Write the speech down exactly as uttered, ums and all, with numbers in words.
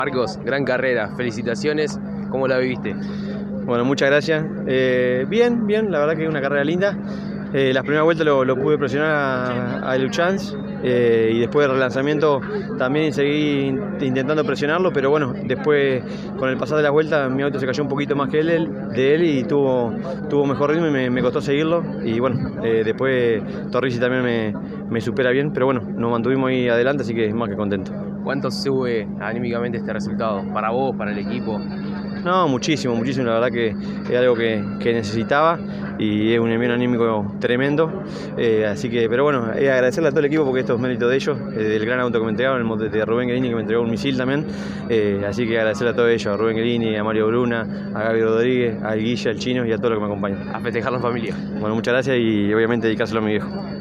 Marcos, gran carrera, felicitaciones, ¿cómo la viviste? Bueno, muchas gracias. Eh, bien, bien, la verdad que es una carrera linda. Eh, las primeras vueltas lo, lo pude presionar a, a Luchans eh, y después del relanzamiento también seguí intentando presionarlo, pero bueno, después con el pasar de las vueltas mi auto se cayó un poquito más que él, de él y tuvo, tuvo mejor ritmo y me, me costó seguirlo. Y bueno, eh, después Torrisi también me, me supera bien, pero bueno, nos mantuvimos ahí adelante, así que más que contento. ¿Cuánto sube anímicamente este resultado? ¿Para vos, para el equipo? No, muchísimo, muchísimo, la verdad que es algo que, que necesitaba y es un envío anímico tremendo, eh, así que, pero bueno, es agradecerle a todo el equipo porque esto es mérito de ellos, eh, del gran auto que me entregaron, el mote de Rubén Guerini que me entregó un misil también, eh, así que agradecerle a todos ellos, a Rubén Guerini, a Mario Bruna, a Gaby Rodríguez, a Guilla, al Chino y a todos los que me acompañan. A festejar la familia. Bueno, muchas gracias y obviamente dedicárselo a mi viejo.